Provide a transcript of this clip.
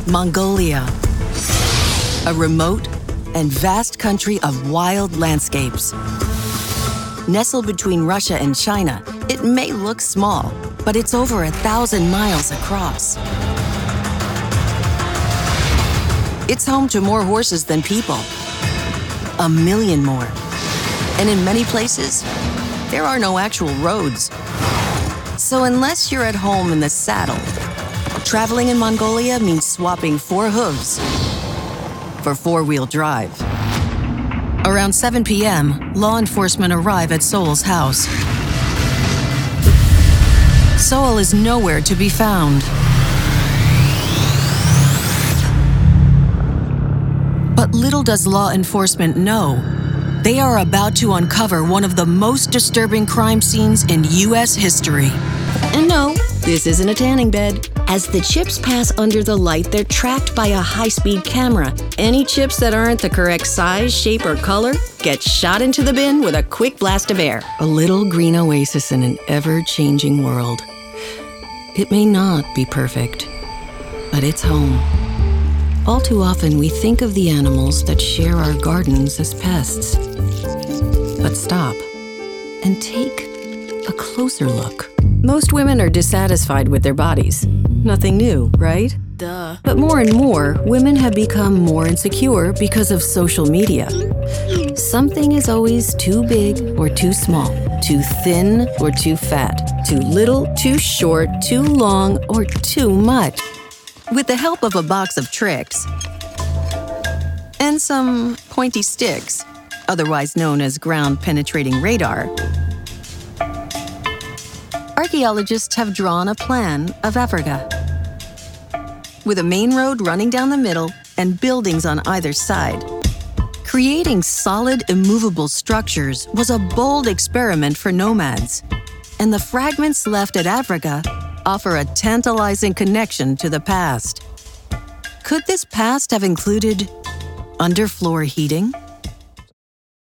Mongolia, a remote and vast country of wild landscapes. Nestled between Russia and China, it may look small, but it's over 1,000 miles across. It's home to more horses than people, 1 million more. And in many places, there are no actual roads. So unless you're at home in the saddle, traveling in Mongolia means swapping 4 hooves for 4-wheel drive. Around 7 p.m., law enforcement arrive at Soul's house. Soul is nowhere to be found. But little does law enforcement know, they are about to uncover one of the most disturbing crime scenes in U.S. history. And no, this isn't a tanning bed. As the chips pass under the light, they're tracked by a high-speed camera. Any chips that aren't the correct size, shape, or color get shot into the bin with a quick blast of air. A little green oasis in an ever-changing world. It may not be perfect, but it's home. All too often, we think of the animals that share our gardens as pests. But stop and take a closer look. Most women are dissatisfied with their bodies. Nothing new, right? Duh. But more and more, women have become more insecure because of social media. Something is always too big or too small, too thin or too fat, too little, too short, too long, or too much. With the help of a box of tricks and some pointy sticks, otherwise known as ground-penetrating radar, archaeologists have drawn a plan of Africa. With a main road running down the middle and buildings on either side. Creating solid, immovable structures was a bold experiment for nomads, and the fragments left at Africa offer a tantalizing connection to the past. Could this past have included underfloor heating?